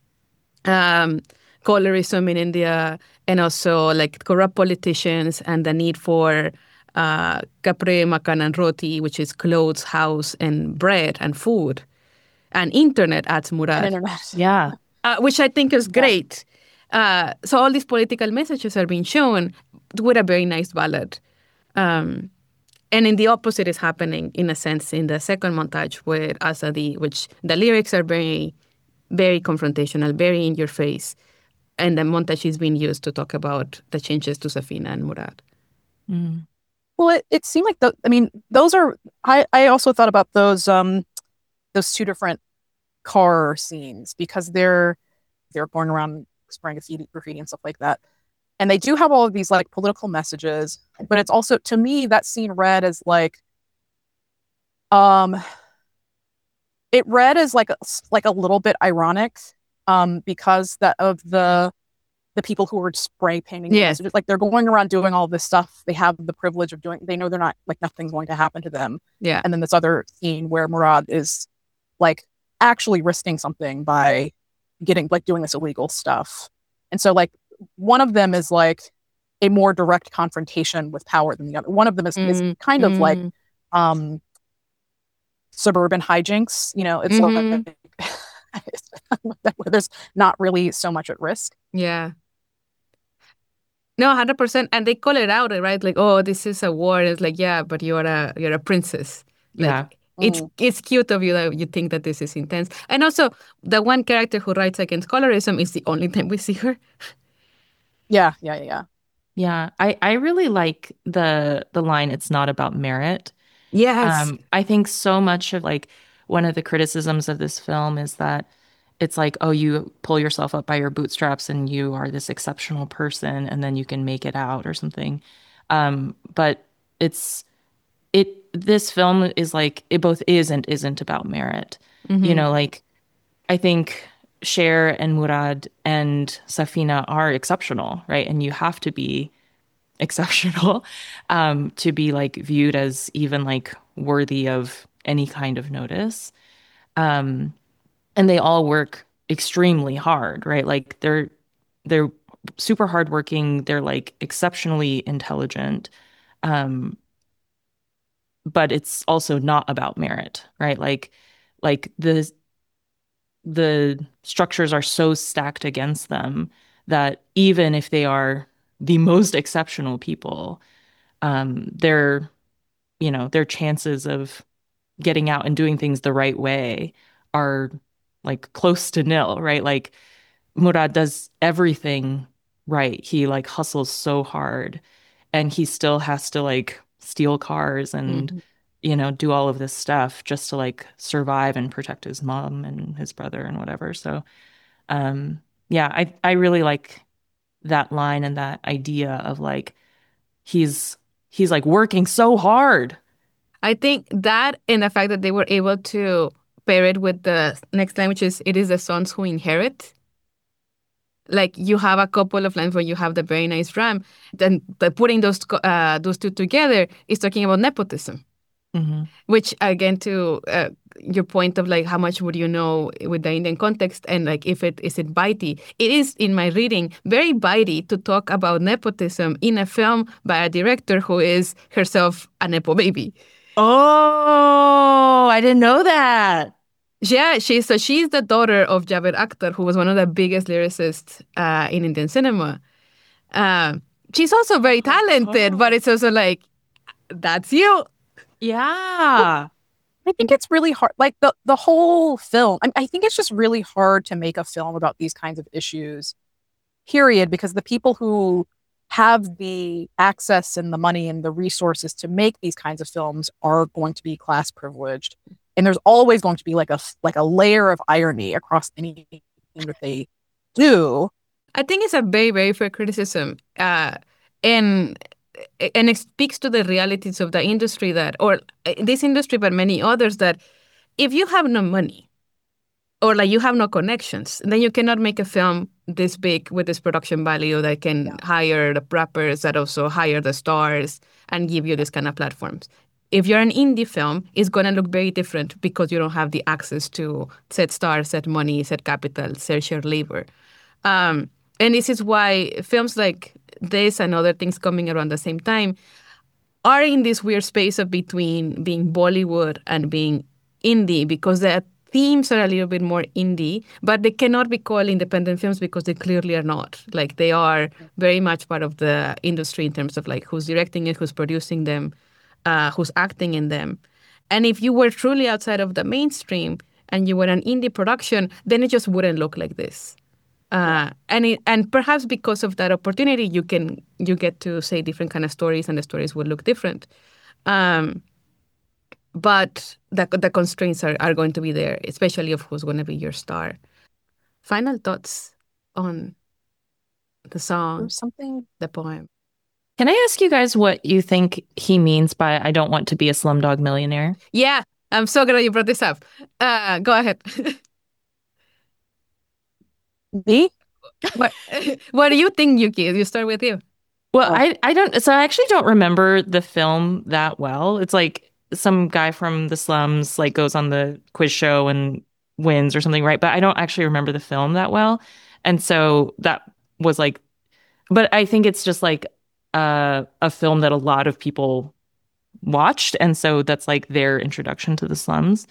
colorism in India and also like corrupt politicians and the need for kapre, makan, and roti, which is clothes, house, and bread and food. And internet, adds Murad. And internet. Yeah. Which I think is great. So all these political messages are being shown with a very nice ballad. And in the opposite is happening, in a sense, in the second montage with Asadi, which the lyrics are very, very confrontational, very in your face. And the montage is being used to talk about the changes to Safina and Murad. Mm. Well, it seemed like those are. I also thought about those two different car scenes because they're going around spraying graffiti and stuff like that, and they do have all of these like political messages. But it's also, to me, that scene read as like, it read as like a little bit ironic, because of the people who were spray painting the messages. Like they're going around doing all this stuff. They have the privilege of doing. They know they're not, like, nothing's going to happen to them. Yeah. And then this other scene where Murad is like actually risking something by doing this illegal stuff. And so like one of them is like a more direct confrontation with power than the other. One of them is kind of like suburban hijinks. You know, it's like, where there's not really so much at risk. Yeah. No, 100%. And they call it out, right? Like, oh, this is a war. It's like, yeah, but you're a princess. Like, yeah. It's cute of you that you think that this is intense. And also, the one character who writes against colorism is the only time we see her. Yeah. Yeah. I really like the line, "It's not about merit." Yes. I think so much of like one of the criticisms of this film is that it's like, oh, you pull yourself up by your bootstraps and you are this exceptional person and then you can make it out or something. But this film is like, it both is and isn't about merit. You know, like I think Cher and Murad and Safina are exceptional, right? And you have to be exceptional to be like viewed as even like worthy of any kind of notice. And they all work extremely hard, right? Like they're super hardworking. They're like exceptionally intelligent. But it's also not about merit, right? Like the structures are so stacked against them that even if they are the most exceptional people, their chances of getting out and doing things the right way are like close to nil, right? Like Murad does everything right. He like hustles so hard and he still has to like steal cars and do all of this stuff just to like survive and protect his mom and his brother and whatever. So yeah, I really like that line and that idea of like he's like working so hard. I think that and the fact that they were able to pair it with the next line, which is, "It is the sons who inherit." Like you have a couple of lines where you have the very nice rhyme. Then putting those two together is talking about nepotism. Which, again, to your point of like how much would you know with the Indian context and like is it bitey? It is, in my reading, very bitey to talk about nepotism in a film by a director who is herself a nepo baby. Oh, I didn't know that. Yeah, she's the daughter of Javed Akhtar, who was one of the biggest lyricists in Indian cinema. She's also very talented, but it's also like, that's you. Yeah. I think it's really hard. Like the whole film, I think it's just really hard to make a film about these kinds of issues, period, because the people who have the access and the money and the resources to make these kinds of films are going to be class privileged. And there's always going to be like a layer of irony across anything that they do. I think it's a very, very fair criticism. And it speaks to the realities of the industry or this industry, but many others, that if you have no money or like you have no connections, then you cannot make a film this big with this production value that can hire the preppers, that also hire the stars and give you this kind of platforms. If you're an indie film, it's going to look very different because you don't have the access to set stars, set money, set capital, set shared labor. And this is why films like this and other things coming around the same time are in this weird space of between being Bollywood and being indie, because the themes are a little bit more indie, but they cannot be called independent films because they clearly are not. Like, they are very much part of the industry in terms of like who's directing it, who's producing them, who's acting in them. And if you were truly outside of the mainstream and you were an indie production, then it just wouldn't look like this. And perhaps because of that opportunity, you get to say different kind of stories, and the stories will look different. But the constraints are going to be there, especially of who's going to be your star. Final thoughts on the song, the poem. Can I ask you guys what you think he means by "I don't want to be a slumdog millionaire"? Yeah, I'm so glad you brought this up. Go ahead. Me? What do you think, Yuki? You start with you. Well, I don't. So I actually don't remember the film that well. It's like some guy from the slums like goes on the quiz show and wins or something, right? But I don't actually remember the film that well, and so that was like. But I think it's just like a film that a lot of people watched, and so that's like their introduction to the slums.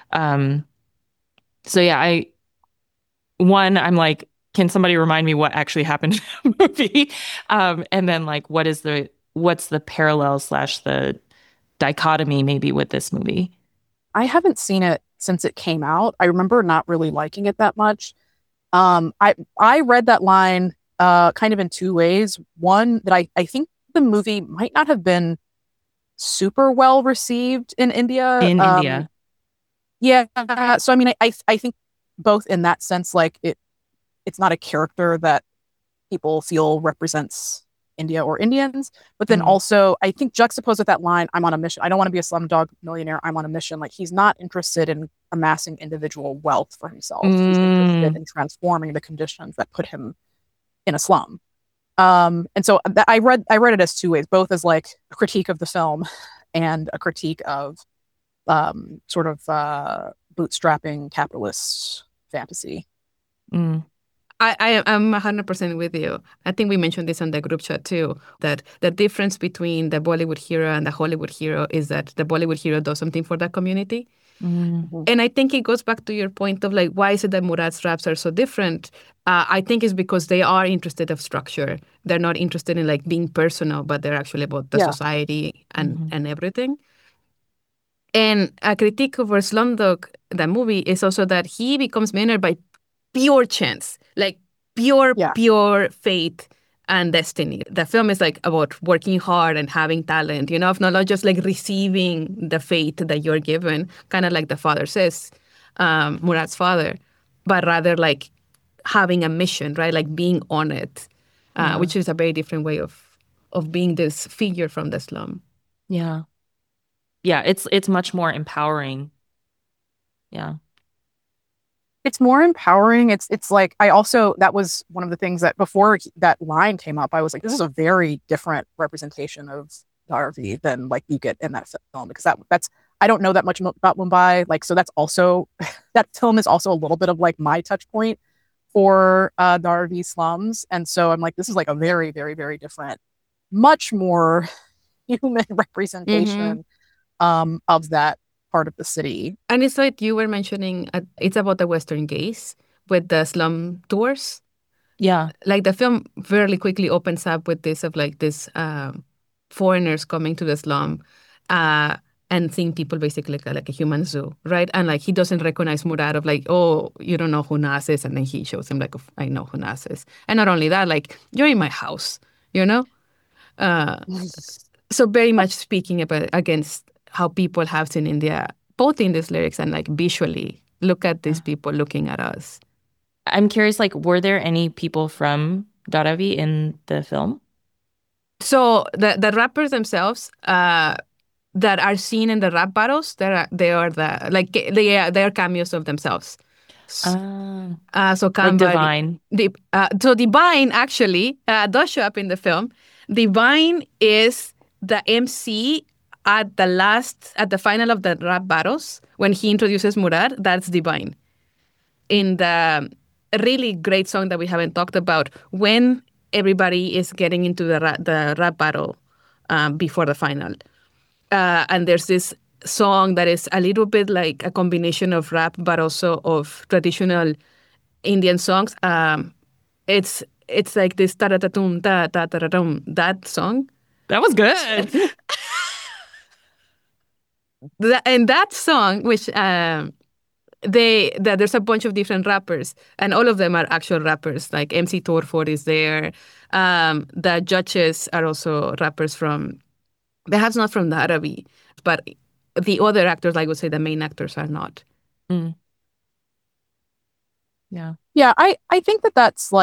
So yeah, I'm like, can somebody remind me what actually happened in the movie? And then like, what's the parallel / the dichotomy maybe with this movie? I haven't seen it since it came out. I remember not really liking it that much. I read that line kind of in two ways. One, that I think the movie might not have been super well received in India. Yeah. So I mean, I think both in that sense, like it's not a character that people feel represents India or Indians, but then also I think juxtaposed with that line, I'm on a mission. I don't want to be a slumdog millionaire. I'm on a mission. Like, he's not interested in amassing individual wealth for himself. He's interested in transforming the conditions that put him in a slum. And so I read it as two ways, both as like a critique of the film and a critique of sort of bootstrapping capitalist fantasy. I'm 100% with you. I think we mentioned this on the group chat too, that the difference between the Bollywood hero and the Hollywood hero is that the Bollywood hero does something for that community. And I think it goes back to your point of like, why is it that Murad's raps are so different? I think it's because they are interested of structure. They're not interested in like being personal, but they're actually about the society and everything. And a critique over Slumdog, the movie, is also that he becomes millionaire by pure chance, like pure fate and destiny. The film is like about working hard and having talent, not just like receiving the fate that you're given, kind of like the father says, Murad's father, but rather like having a mission, right? Like being on it, which is a very different way of being this figure from the slum. Yeah. Yeah, it's much more empowering. Yeah. It's more empowering. It's like, that was one of the things that before that line came up, I was like, this is a very different representation of Darvi than like you get in that film, because that's I don't know that much about Mumbai. Like, so that's also, that film is also a little bit of like my touch point for Darvi slums. And so I'm like, this is like a very, very, very different, much more human representation of that part of the city. And it's like you were mentioning, it's about the Western gaze with the slum tours. Yeah. Like the film fairly quickly opens up with this of like this foreigners coming to the slum. and seeing people basically like a human zoo, right? And like he doesn't recognize Murad of like, oh, you don't know who Nas is, and then he shows him like, I know who Nas is, and not only that, like you're in my house, you know. Uh, so very much speaking about against how people have seen India, both in these lyrics and like visually. Look at these people looking at us. I'm curious, like, were there any people from Dharavi in the film? So the rappers themselves that are seen in the rap battles, they are cameos of themselves. So Like Kamba, Divine. so Divine actually does show up in the film. Divine is the MC at the final of the rap battles when he introduces Murad. That's Divine in the really great song that we haven't talked about when everybody is getting into the rap battle before the final. And there's this song that is a little bit like a combination of rap, but also of traditional Indian songs. It's like this ta ta ta tum ta ta ta tum, that song. That was good. And that song, which there's a bunch of different rappers, and all of them are actual rappers. Like MC Torford is there. The judges are also rappers from, perhaps not from the Dharavi, but the other actors, I would say the main actors are not. Mm. Yeah. Yeah, I think that's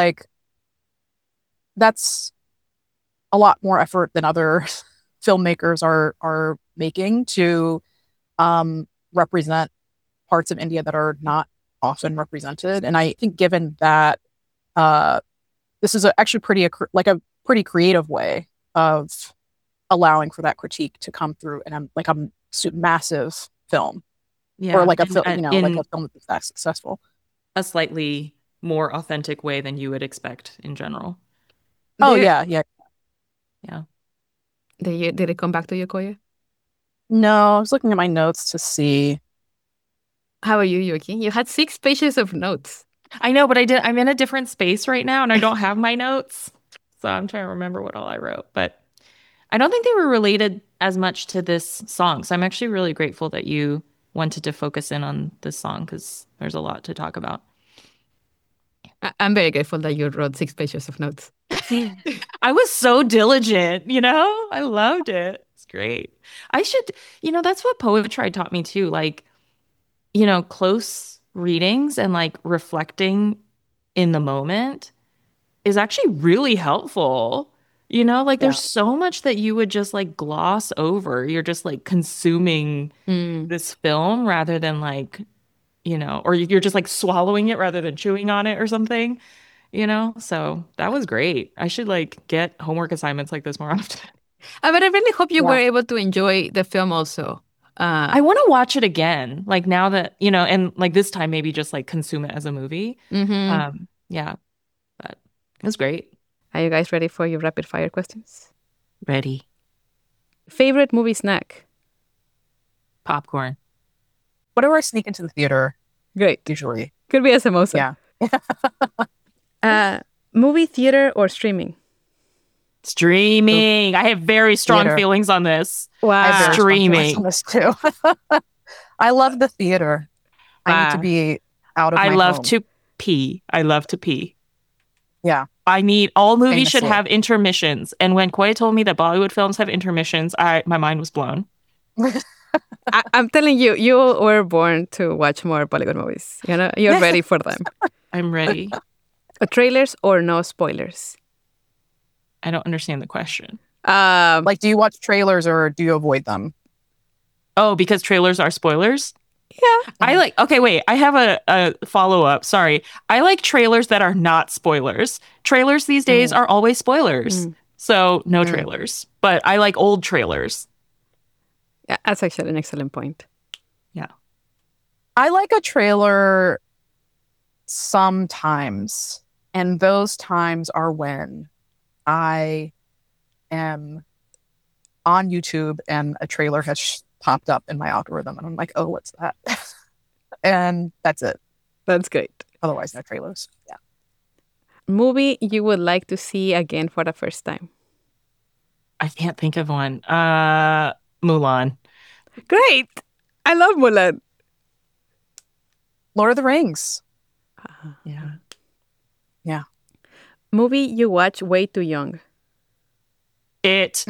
a lot more effort than other filmmakers are making to represent parts of India that are not often represented. And I think given that this is actually a pretty creative way of allowing for that critique to come through in a massive film, or like a film, like a film that's that successful. A slightly more authentic way than you would expect in general. Oh, yeah. Did it come back to you, Koya? No, I was looking at my notes to see. How are you, Yuki? You had 6 pages of notes. I know, but I'm in a different space right now, and I don't have my notes. So I'm trying to remember what all I wrote. But I don't think they were related as much to this song. So I'm actually really grateful that you wanted to focus in on this song, because there's a lot to talk about. I'm very grateful that you wrote 6 pages of notes. I was so diligent, I loved it. It's great. That's what Poetry taught me too. Like, close readings and like reflecting in the moment is actually really helpful. There's so much that you would just like gloss over. You're just like consuming this film rather than like, or you're just like swallowing it rather than chewing on it or something, So that was great. I should like get homework assignments like this more often. But I really hope you were able to enjoy the film also. I want to watch it again, like now that, and like this time maybe just like consume it as a movie. Mm-hmm. Yeah, but it was great. Are you guys ready for your rapid fire questions? Ready. Favorite movie snack? Popcorn. Whatever I sneak into the theater. Great. Usually. Could be a samosa. Yeah. Movie, theater, or streaming? Streaming. I have very strong feelings on this. Wow. Streaming. On this too. I love the theater. I need to be out of my home. I love to pee. Yeah. All movies should have intermissions. And when Koya told me that Bollywood films have intermissions, my mind was blown. I'm telling you, you were born to watch more Bollywood movies. You're ready for them. I'm ready. Trailers or no spoilers? I don't understand the question. Like, do you watch trailers or do you avoid them? Oh, because trailers are spoilers? Yeah. I have a follow-up. Sorry. I like trailers that are not spoilers. Trailers these days are always spoilers. So no trailers. But I like old trailers. Yeah, that's actually an excellent point. Yeah. I like a trailer sometimes. And those times are when I am on YouTube and a trailer has popped up in my algorithm and I'm like, oh, what's that? And that's it. That's great. Otherwise, no trailers. Yeah. Movie you would like to see again for the first time? I can't think of one. Mulan. Great. I love Mulan. Lord of the Rings. Yeah. Yeah. Movie you watch way too young. It.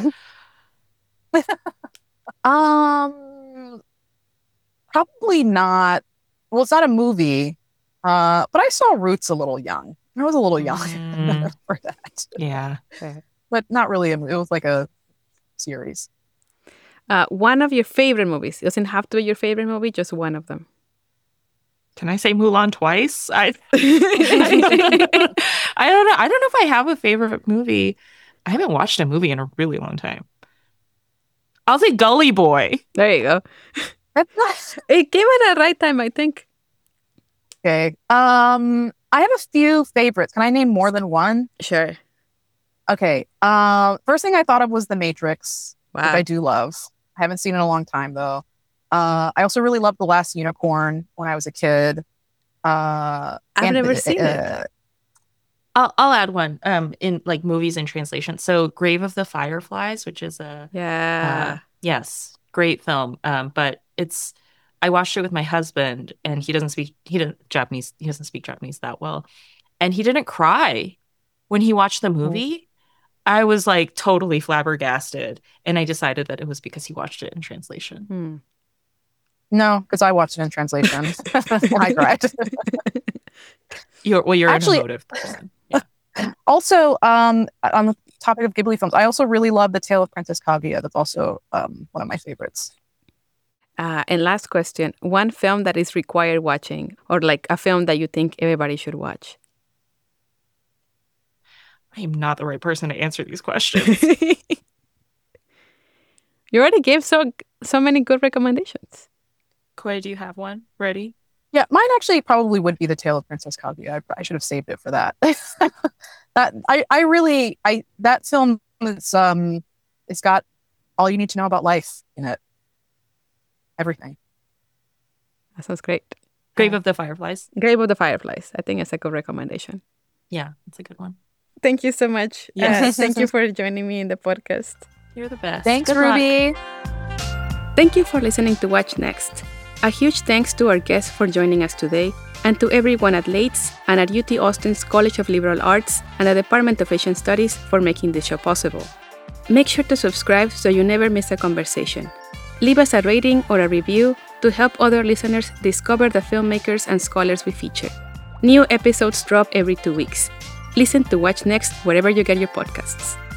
Probably not. Well, it's not a movie. But I saw Roots a little young. I was a little young for that. Yeah. But not really. It was like a series. One of your favorite movies. It doesn't have to be your favorite movie, just one of them. Can I say Mulan twice? I don't know. I don't know if I have a favorite movie. I haven't watched a movie in a really long time. I'll say Gully Boy. There you go. That's nice. It came at the right time, I think. Okay. I have a few favorites. Can I name more than one? Sure. Okay. First thing I thought of was The Matrix, which I do love. I haven't seen it in a long time though. I also really loved The Last Unicorn when I was a kid. I've never seen it. I'll add one. In like movies in translation. So Grave of the Fireflies, which is yes, great film. But I watched it with my husband, and he doesn't speak Japanese that well, and he didn't cry when he watched the movie. I was like totally flabbergasted, and I decided that it was because he watched it in translation. No, because I watched it in translation. I cried. You're actually an emotive person. Yeah. Also, on the topic of Ghibli films, I also really love The Tale of Princess Kaguya. That's also one of my favorites. And last question, one film that is required watching, or like a film that you think everybody should watch? I am not the right person to answer these questions. You already gave so many good recommendations. Koi, do you have one ready? Yeah, mine actually probably would be The Tale of Princess Kaguya. I should have saved it for that. That film is it's got all you need to know about life in it. Everything. That sounds great. Grave of the Fireflies. Grave of the Fireflies. I think it's a good recommendation. Yeah, it's a good one. Thank you so much. Yes. Thank you for joining me in the podcast. You're the best. Thanks, Good Ruby. luck. Thank you for listening to Watch Next. A huge thanks to our guests for joining us today, and to everyone at Lates and at UT Austin's College of Liberal Arts and the Department of Asian Studies for making this show possible. Make sure to subscribe so you never miss a conversation. Leave us a rating or a review to help other listeners discover the filmmakers and scholars we feature. New episodes drop every 2 weeks. Listen to Watch Next wherever you get your podcasts.